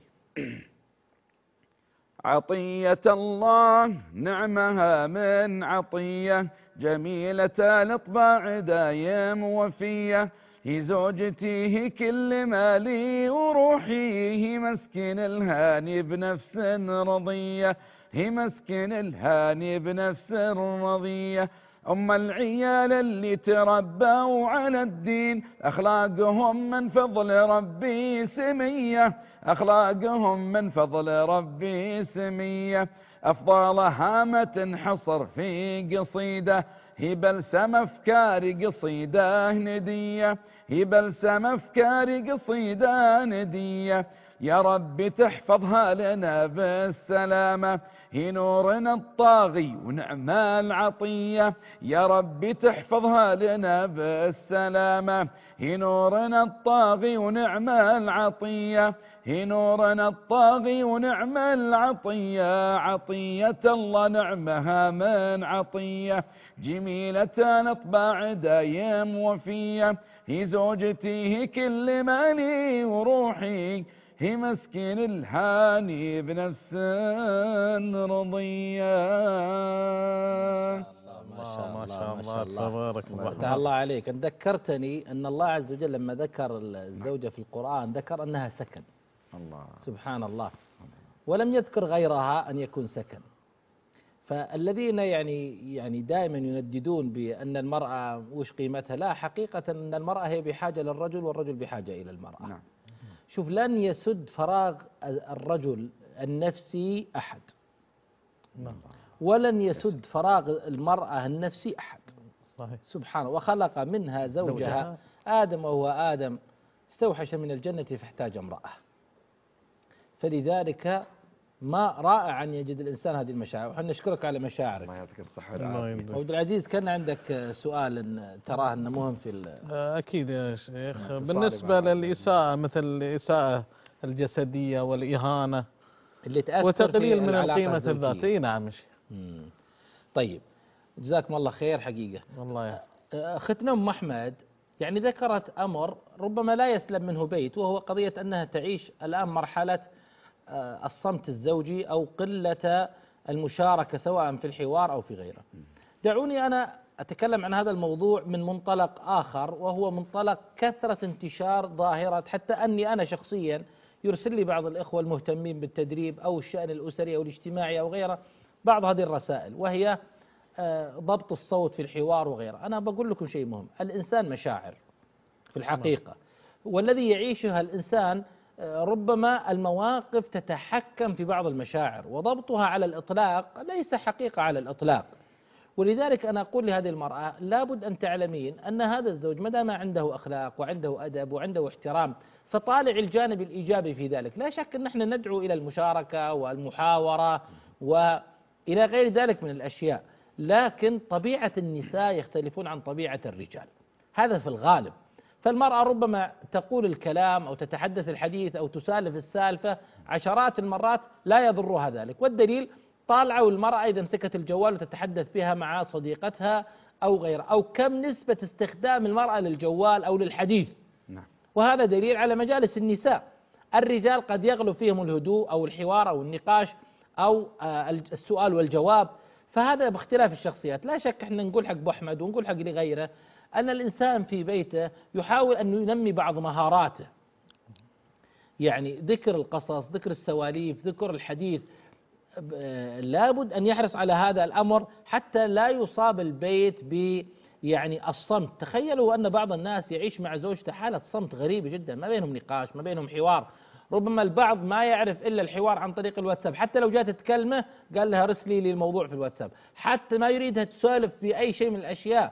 عطية الله نعمها من عطية، جميلة الأطباع دايم وفية، هي زوجتي هي كل مالي وروحي، هي مسكن الهاني بنفس رضية، هي مسكن الهاني بنفس رضية، أم العيال اللي تربوا على الدين، أخلاقهم من فضل ربي سمية، أخلاقهم من فضل ربي سمية، أفضلها ما تنحصر في قصيدة، هي بلسم أفكار قصيدة ندية، هي بلسم أفكار قصيدة ندية، يا رب تحفظها لنا بالسلامة، هي نورنا الطاغي ونعم العطية، يا رب تحفظها لنا بالسلامة، هي نورنا الطاغي ونعم العطية، هي نورنا الطاغي ونعم العطية، عطية الله نعمها من عطية، جميلة الأطباع دايم وفية، هي زوجتي هي كل مالي وروحي، هي مسكين الهاني بنفس رضية. ما شاء الله ما شاء الله تبارك الله. فتح الله عليك. أن ذكرتني أن الله عز وجل لما ذكر الزوجة في القرآن ذكر أنها سكن. الله. سبحان الله. ولم يذكر غيرها أن يكون سكن. فالذين يعني يعني دائما ينددون بأن المرأة وش قيمتها، لا، حقيقة أن المرأة هي بحاجة للرجل والرجل بحاجة إلى المرأة. نعم. شوف، لن يسد فراغ الرجل النفسي أحد، ولن يسد فراغ المرأة النفسي أحد. صحيح. سبحانه، وخلق منها زوجها, زوجها. آدم وهو آدم استوحش من الجنة فاحتاج امرأة. فلذلك ما رائع أن يجد الإنسان هذه المشاعر، وحنا نشكرك على مشاعرك. الله يعطيك الصحة والعافية. عبد العزيز، كان عندك سؤال تراه أنه مهم في أكيد يا شيخ. بالنسبة للإساءة، مثل الإساءة الجسدية والإهانة اللي تأثر وتقليل من القيمة الذاتية. نعم. طيب، جزاكم الله خير حقيقة. والله. أختنا أم أحمد يعني ذكرت أمر ربما لا يسلم منه بيت، وهو قضية أنها تعيش الآن مرحلة الصمت الزوجي أو قلة المشاركة سواء في الحوار أو في غيره. دعوني أنا أتكلم عن هذا الموضوع من منطلق آخر، وهو منطلق كثرة انتشار ظاهرة، حتى أني أنا شخصيا يرسل لي بعض الإخوة المهتمين بالتدريب أو الشأن الأسري أو الاجتماعي أو غيره بعض هذه الرسائل، وهي ضبط الصوت في الحوار وغيره. أنا بقول لكم شيء مهم، الإنسان مشاعر في الحقيقة، والذي يعيشها الإنسان ربما المواقف تتحكم في بعض المشاعر، وضبطها على الإطلاق ليس حقيقة على الإطلاق. ولذلك أنا أقول لهذه المرأة لابد أن تعلمين أن هذا الزوج ما دام عنده أخلاق وعنده أدب وعنده احترام، فطالع الجانب الإيجابي في ذلك. لا شك أن نحن ندعو إلى المشاركة والمحاورة وإلى غير ذلك من الأشياء، لكن طبيعة النساء يختلفون عن طبيعة الرجال، هذا في الغالب. فالمرأة ربما تقول الكلام أو تتحدث الحديث أو تسالف السالفة عشرات المرات لا يضرها ذلك، والدليل طالعوا المرأة إذا مسكت الجوال وتتحدث بها مع صديقتها أو غيرها، أو كم نسبة استخدام المرأة للجوال أو للحديث. نعم. وهذا دليل على مجالس النساء. الرجال قد يغلب فيهم الهدوء أو الحوار أو النقاش أو السؤال والجواب، فهذا باختلاف الشخصيات. لا شك احنا نقول حق أبو أحمد ونقول حق لغيره أن الإنسان في بيته يحاول أن ينمي بعض مهاراته، يعني ذكر القصص، ذكر السواليف، ذكر الحديث، لابد أن يحرص على هذا الأمر حتى لا يصاب البيت ب يعني الصمت. تخيلوا أن بعض الناس يعيش مع زوجته حالة صمت غريبة جدا، ما بينهم نقاش، ما بينهم حوار، ربما البعض ما يعرف إلا الحوار عن طريق الواتساب، حتى لو جات تكلمه قال لها رسلي لي الموضوع في الواتساب، حتى ما يريدها تسولف بأي شيء من الأشياء.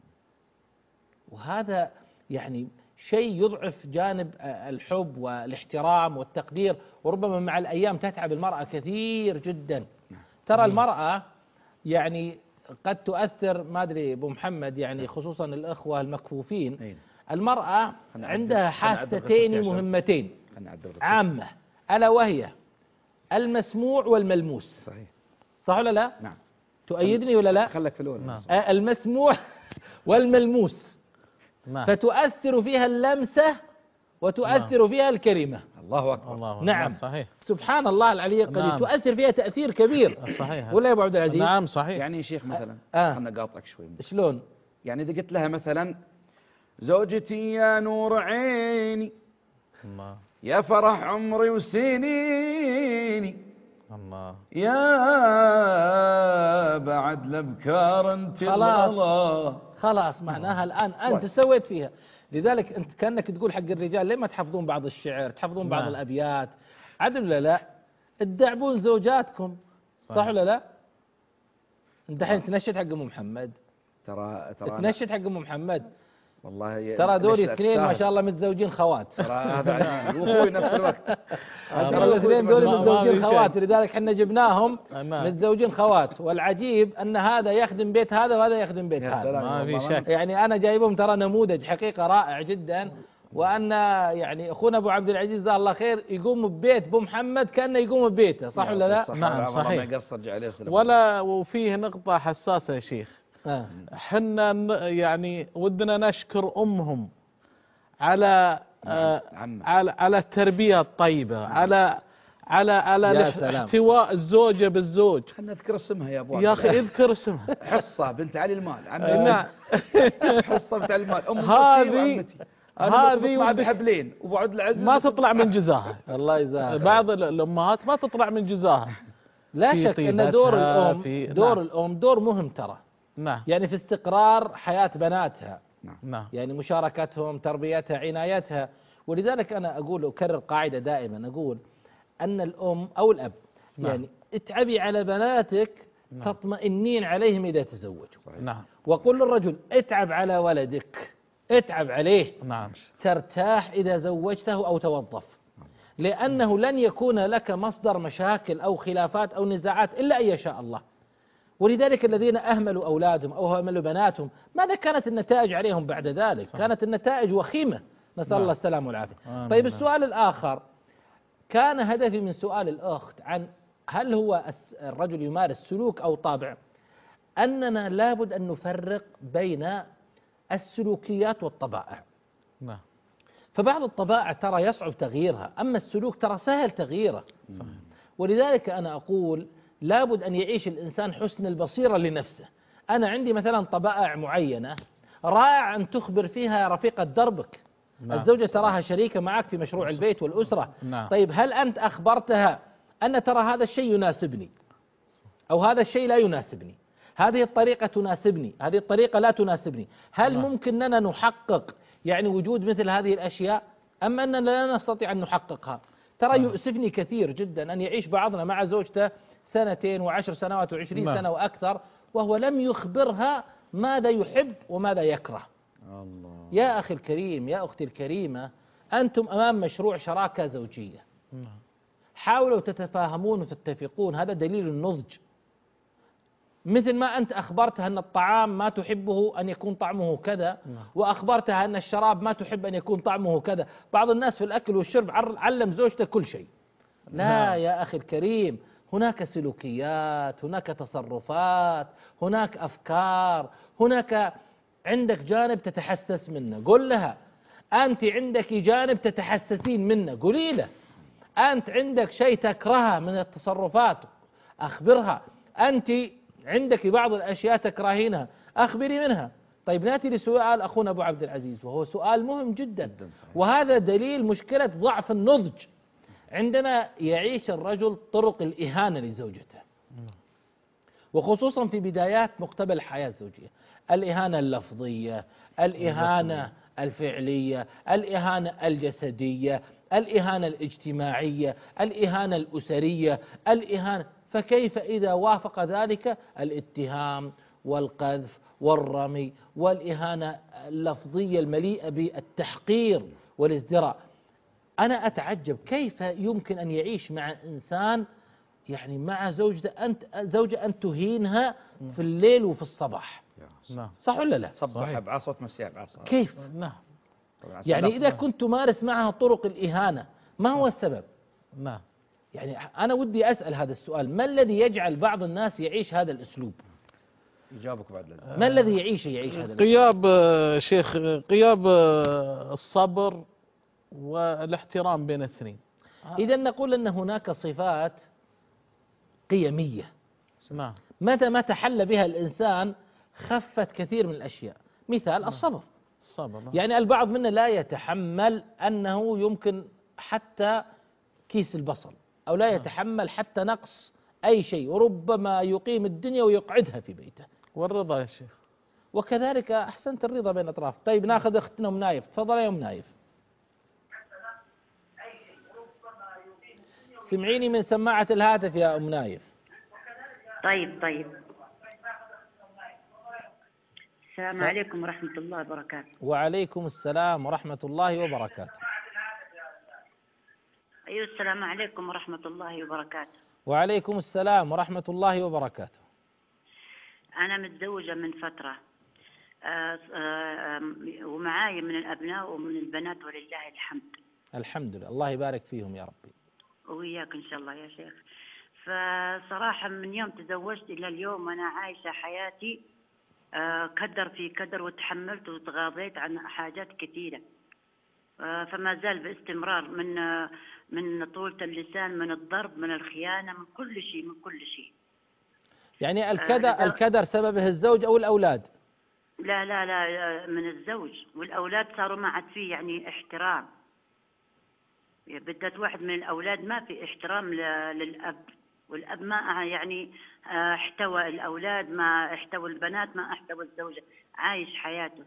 وهذا يعني شيء يضعف جانب الحب والاحترام والتقدير، وربما مع الأيام تتعب المرأة كثير جدا. ترى المرأة يعني قد تؤثر، ما أدري أبو محمد، يعني خصوصا الأخوة المكفوفين، المرأة عندها حاستين مهمتين عامة، ألا وهي المسموع والملموس. صحيح. صح ولا لا؟ نعم. تؤيدني ولا لا؟ خلك في الأول. نعم. المسموع والملموس. نعم. فتؤثر فيها اللمسة وتؤثر نعم. فيها الكلمة. الله أكبر. الله نعم. صحيح. سبحان الله العلي القدير. نعم. تؤثر فيها تأثير كبير. صحيح. ولا يا أبو عبد العزيز؟ نعم صحيح. يعني يا شيخ مثلا آه. خلنا قاطعك شوي. شلون؟ يعني إذا قلت لها مثلا زوجتي يا نور عيني، الله، يا فرح عمري وسنيني، الله، يا بعد الأبكار انت خلاص الله، خلاص معناها الآن أنت سويت فيها. لذلك أنت كأنك تقول حق الرجال ليه ما تحفظون بعض الشعر، تحفظون بعض نعم. الأبيات، عدل ولا لا؟ تدعبون زوجاتكم، صح ولا لا؟ أنت الحين تنشد حق أم محمد، ترى ترى تنشد حق أم محمد، والله ترى دوري اثنين ما شاء الله متزوجين خوات، ترى هذا عزيز واخوي نفس الوقت، ترى الاثنين دول متزوجين خوات، ولذلك احنا جبناهم متزوجين خوات. والعجيب ان هذا يخدم بيت هذا وهذا يخدم بيت هذا، ما في شك. يعني انا جايبهم ترى نموذج حقيقه رائع جدا. وان يعني اخونا ابو عبد العزيز جزاه الله خير يقوم ببيت ابو محمد كانه يقوم ببيته، صح ولا لا؟ نعم صحيح. ما يقصر عليه السلام. ولا وفيه نقطة حساسة يا شيخ، آه. حنا يعني ودنا نشكر أمهم على آه على على التربية الطيبة، على على على احتواء الزوجة بالزوج. خلنا نذكر اسمها يا ابو يا اخي اذكر اسمها. حصة بنت علي المال، نعم. حصة بنت علي المال، ام هذه هذه مع بحبلين وبعد العزيز ما تطلع من جزاها. الله يجزاها. بعض الامهات ما تطلع من جزاها، لا شك أن دور الأم في دور نعم. الأم دور مهم ترى نعم. يعني في استقرار حياة بناتها نعم. يعني مشاركتهم، تربيتها، عنايتها. ولذلك أنا أقول أكرر قاعدة دائما، أقول أن الأم أو الأب نعم. يعني اتعبي على بناتك نعم. تطمئنين عليهم إذا تزوجوا نعم. وقل للرجل اتعب على ولدك، اتعب عليه نعم. ترتاح إذا زوجته أو توظف، لأنه لن يكون لك مصدر مشاكل أو خلافات أو نزاعات إلا أن يشاء الله. ولذلك الذين أهملوا أولادهم أو أهملوا بناتهم ماذا كانت النتائج عليهم بعد ذلك؟ صح. كانت النتائج وخيمة، نسأل نعم. الله السلامة والعافية. آه طيب السؤال الآخر، كان هدفي من سؤال الأخت عن هل هو الرجل يمارس سلوك أو طابع، أننا لابد أن نفرق بين السلوكيات والطبائع. نعم. فبعض الطبائع ترى يصعب تغييرها، أما السلوك ترى سهل تغييره. صحيح. ولذلك أنا أقول لابد أن يعيش الإنسان حسن البصيرة لنفسه. أنا عندي مثلا طبائع معينة رائع أن تخبر فيها رفيقة دربك. نعم. الزوجة تراها شريكة معك في مشروع البيت والأسرة. نعم. طيب هل أنت أخبرتها أن ترى هذا الشيء يناسبني أو هذا الشيء لا يناسبني، هذه الطريقة تناسبني، هذه الطريقة لا تناسبني؟ هل نعم. ممكن أننا نحقق يعني وجود مثل هذه الأشياء أم أننا لا نستطيع أن نحققها؟ ترى يؤسفني كثير جدا أن يعيش بعضنا مع زوجته سنتين وعشر سنوات وعشرين نعم. سنة وأكثر وهو لم يخبرها ماذا يحب وماذا يكره. الله. يا أخي الكريم، يا أختي الكريمة، أنتم أمام مشروع شراكة زوجية. نعم. حاولوا تتفاهمون وتتفقون، هذا دليل النضج. مثل ما أنت أخبرتها أن الطعام ما تحبه أن يكون طعمه كذا نعم. وأخبرتها أن الشراب ما تحب أن يكون طعمه كذا. بعض الناس في الأكل والشرب علم زوجته كل شيء. لا نعم. يا أخي الكريم، هناك سلوكيات، هناك تصرفات، هناك أفكار، هناك عندك جانب تتحسس منه، قل لها. أنت عندك جانب تتحسسين منه، قولي له. أنت عندك شيء تكرهه من التصرفات، أخبرها. أنت عندك بعض الأشياء تكرهينها، أخبري منها. طيب نأتي لسؤال أخونا أبو عبد العزيز، وهو سؤال مهم جدا، وهذا دليل مشكلة ضعف النضج. عندما يعيش الرجل طرق الإهانة لزوجته، وخصوصا في بدايات مقتبل الحياة الزوجية، الإهانة اللفظية، الإهانة الفعلية، الإهانة الجسدية، الإهانة الاجتماعية، الإهانة الأسرية، الإهانة، فكيف إذا وافق ذلك الاتهام والقذف والرمي والإهانة اللفظية المليئة بالتحقير والازدراء؟ أنا أتعجب كيف يمكن أن يعيش مع إنسان يعني مع زوجته أنت زوجة أن تهينها في الليل وفي الصباح. نعم. صح ولا لا؟ صبح بعصا وتمسيها بعصا. كيف؟ نعم. يعني إذا كنت تمارس معها طرق الإهانة ما هو السبب؟ نعم. يعني أنا ودي أسأل هذا السؤال، ما الذي يجعل بعض الناس يعيش هذا الأسلوب؟ يجاوبك بعد لازم. ما الذي يعيش يعيش هذا الأسلوب؟ غياب شيخ، غياب الصبر والاحترام بين الاثنين. إذا نقول أن هناك صفات قيمية نعم. متى ما تحل بها الإنسان خفت كثير من الأشياء. مثال الصبر. الصبر. يعني البعض منا لا يتحمل أنه يمكن حتى كيس البصل، أو لا يتحمل حتى نقص أي شيء، وربما يقيم الدنيا ويقعدها في بيته. والرضا يا شيخ. وكذلك أحسنت الرضا بين الأطراف. طيب ناخذ أختنا أم نايف، تفضل يا أم نايف. سمعيني من سماعة الهاتف يا أم نايف. طيب طيب. السلام عليكم ورحمة الله وبركاته. وعليكم السلام ورحمة الله وبركاته. أيوة السلام عليكم ورحمة الله وبركاته. وعليكم السلام ورحمة الله وبركاته. أنا متزوجة من فترة آآ آآ ومعاي من الأبناء ومن البنات ولله الحمد. الحمد لله، الله يبارك فيهم يا ربي. وياك إن شاء الله يا شيخ. فصراحة من يوم تزوجت إلى اليوم أنا عايشة حياتي كدر في كدر، وتحملت وتغاضيت عن حاجات كثيرة، فما زال باستمرار، من من طولة اللسان، من الضرب، من الخيانة، من كل شيء، من كل شيء. يعني الكدر آه الكدر سببه الزوج أو الأولاد؟ لا لا لا، من الزوج والأولاد صاروا ما عاد فيه يعني احترام. بدت واحد من الأولاد ما في احترام للأب، والأب ما يعني احتوى الأولاد، ما احتوى البنات، ما احتوى الزوجة، عايش حياته.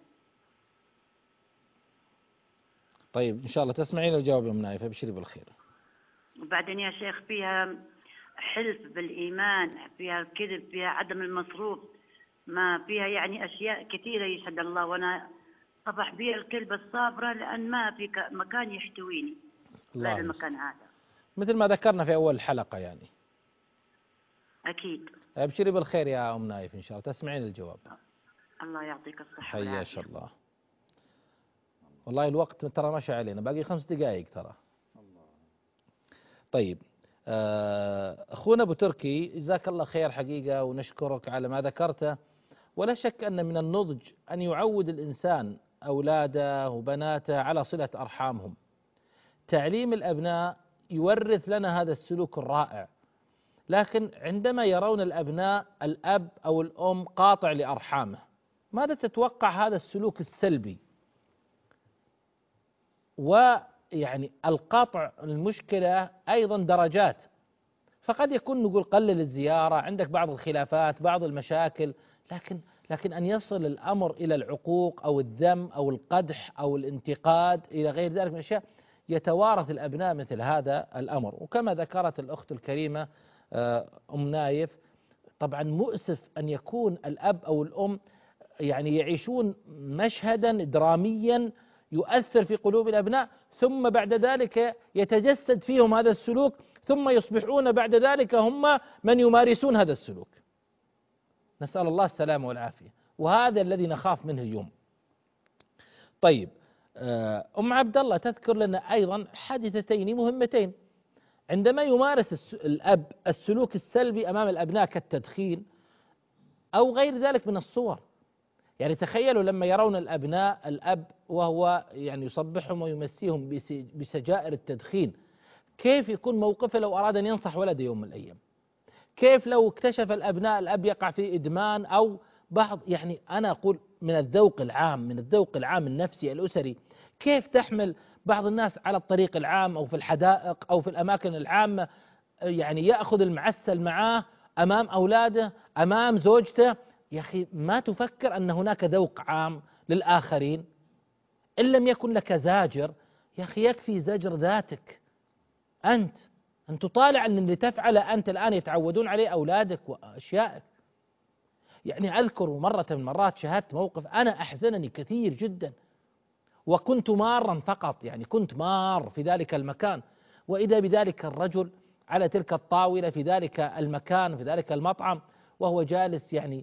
طيب إن شاء الله تسمعين الجواب يا أم نايف، ابشري بالخير. وبعدين يا شيخ فيها حلف بالإيمان، فيها الكذب، فيها عدم المصروف، ما فيها يعني أشياء كثيرة يشهد الله، وأنا صبح بي الكلبة الصابرة لأن ما في مكان يحتويني غير المكان هذا، مثل ما ذكرنا في أول الحلقة يعني. أكيد. ابشري بالخير يا أم نايف إن شاء الله تسمعين الجواب. الله يعطيك الصحة والعافية. والعافية. حياك الله. والله الوقت ترى مشى علينا، باقي خمس دقائق ترى. طيب أخونا أبو تركي جزاك الله خير حقيقة، ونشكرك على ما ذكرته. ولا شك أن من النضج أن يعود الإنسان أولاده وبناته على صلة أرحامهم. تعليم الأبناء يورث لنا هذا السلوك الرائع، لكن عندما يرون الأبناء الأب أو الأم قاطع لأرحامه، ماذا تتوقع هذا السلوك السلبي؟ ويعني القطع المشكلة أيضا درجات، فقد يكون نقول قلل الزيارة، عندك بعض الخلافات بعض المشاكل، لكن لكن أن يصل الأمر إلى العقوق أو الذم أو القدح أو الانتقاد إلى غير ذلك من الأشياء، يتوارث الأبناء مثل هذا الأمر. وكما ذكرت الأخت الكريمة أم نايف، طبعا مؤسف أن يكون الأب أو الأم يعني يعيشون مشهدا دراميا يؤثر في قلوب الأبناء، ثم بعد ذلك يتجسد فيهم هذا السلوك، ثم يصبحون بعد ذلك هم من يمارسون هذا السلوك. نسأل الله السلامة والعافية، وهذا الذي نخاف منه اليوم. طيب أم عبد الله تذكر لنا أيضا حادثتين مهمتين عندما يمارس الأب السلوك السلبي أمام الأبناء كالتدخين أو غير ذلك من الصور. يعني تخيلوا لما يرون الأبناء الأب وهو يعني يصبحهم ويمسيهم بسجائر التدخين، كيف يكون موقفه لو أراد أن ينصح ولده يوم من الأيام؟ كيف لو اكتشف الأبناء الأب يقع في إدمان أو بعض، يعني أنا أقول من الذوق العام من الذوق العام النفسي الأسري، كيف تحمل بعض الناس على الطريق العام أو في الحدائق أو في الأماكن العامة يعني يأخذ المعسل معاه أمام أولاده أمام زوجته؟ يا أخي ما تفكر أن هناك ذوق عام للآخرين؟ إن لم يكن لك زاجر يا أخي يكفي زجر ذاتك أنت، أن تطالع أن اللي تفعله أنت الآن يتعودون عليه أولادك وأشيائك. يعني أذكر مرة من المرات شاهدت موقف أنا أحزنني كثير جدا، وكنت مارا فقط، يعني كنت مار في ذلك المكان، وإذا بذلك الرجل على تلك الطاولة في ذلك المكان في ذلك المطعم، وهو جالس يعني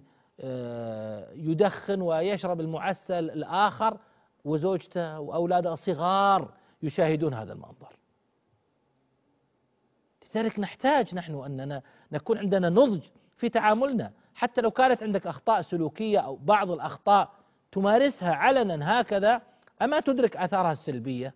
يدخن ويشرب المعسل الآخر، وزوجته وأولاده صغار يشاهدون هذا المنظر. لذلك نحتاج نحن أننا نكون عندنا نضج في تعاملنا، حتى لو كانت عندك أخطاء سلوكية أو بعض الأخطاء تمارسها علنا هكذا، أما تدرك آثارها السلبية؟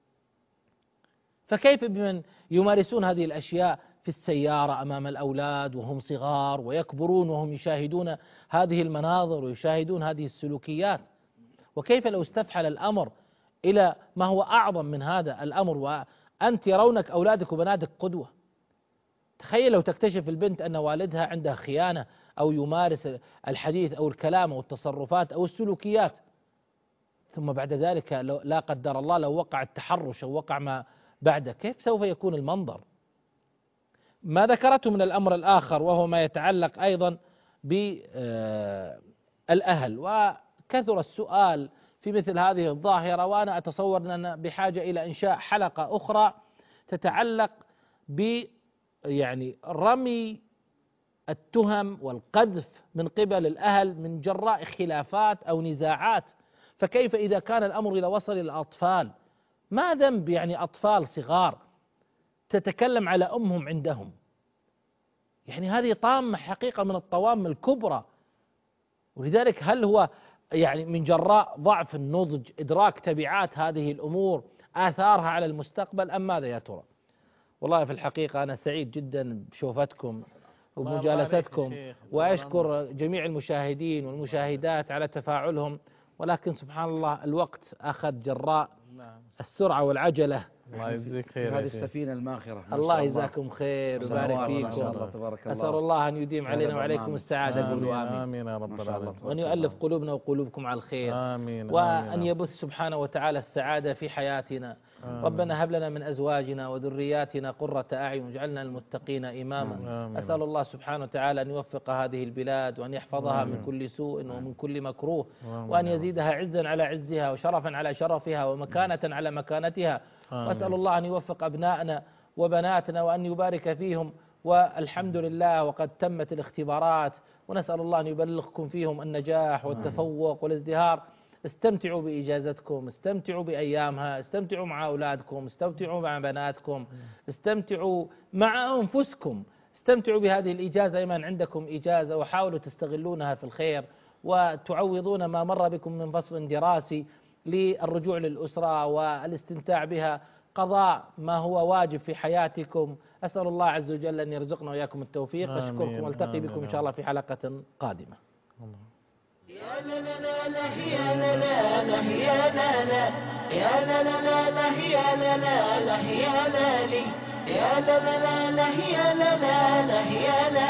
فكيف بمن يمارسون هذه الأشياء في السيارة أمام الأولاد وهم صغار، ويكبرون وهم يشاهدون هذه المناظر ويشاهدون هذه السلوكيات؟ وكيف لو استفحل الأمر إلى ما هو أعظم من هذا الأمر، وأنت يرونك أولادك وبناتك قدوة؟ تخيل لو تكتشف البنت أن والدها عندها خيانة أو يمارس الحديث أو الكلام أو التصرفات أو السلوكيات، ثم بعد ذلك لو لا قدر الله لو وقع التحرش أو وقع ما بعده، كيف سوف يكون المنظر؟ ما ذكرته من الأمر الآخر وهو ما يتعلق أيضا بالأهل، وكثر السؤال في مثل هذه الظاهرة، وأنا أتصور أننا بحاجة إلى إنشاء حلقة أخرى تتعلق ب يعني رمي التهم والقذف من قبل الأهل من جراء خلافات أو نزاعات. فكيف إذا كان الأمر إذا وصل إلى الأطفال؟ ما ذنب يعني أطفال صغار تتكلم على أمهم عندهم؟ يعني هذه طامة حقيقة من الطوام الكبرى. ولذلك هل هو يعني من جراء ضعف النضج إدراك تبعات هذه الأمور آثارها على المستقبل أم ماذا يا ترى؟ والله في الحقيقة أنا سعيد جدا بشوفتكم ومجالستكم، وأشكر جميع المشاهدين والمشاهدات على تفاعلهم، ولكن سبحان الله الوقت أخذ جراء السرعة والعجلة الله يجزيك خير. هذه السفينة الماخرة. الله يجزاكم خير ويبارك فيكم. ما شاء الله تبارك الله. أسأل الله أن يديم علينا وعليكم السعادة. قولوا آمين آمين يا رب العالمين. وأن يؤلف قلوبنا وقلوبكم على الخير. آمين. وأن يبث سبحانه وتعالى السعادة في حياتنا. آمين. ربنا هب لنا من أزواجنا وذرياتنا قرة أعين واجعلنا المتقين إماما. آمين. أسأل الله سبحانه وتعالى أن يوفق هذه البلاد وأن يحفظها آمين. من كل سوء ومن كل مكروه. آمين. وأن يزيدها عزا على عزها وشرفا على شرفها ومكانة على مكانتها. آمين. وأسأل الله أن يوفق أبنائنا وبناتنا وأن يبارك فيهم. والحمد لله وقد تمت الاختبارات ونسأل الله أن يبلغكم فيهم النجاح والتفوق والازدهار. استمتعوا بإجازتكم، استمتعوا بأيامها، استمتعوا مع أولادكم، استمتعوا مع بناتكم، استمتعوا مع أنفسكم، استمتعوا بهذه الإجازة إيمان عندكم إجازة، وحاولوا تستغلونها في الخير وتعوضون ما مر بكم من فصل دراسي للرجوع للأسرة والاستمتاع بها، قضاء ما هو واجب في حياتكم. أسأل الله عز وجل أن يرزقنا وإياكم التوفيق. أشكركم والتقي بكم إن شاء الله في حلقة قادمة. يا لا لا لا لا يا لا لا لا يا لا لا يا لا لا لا لا يا لا لا لا يا لا لي يا لا لا لا لا يا لا لا لا يا لا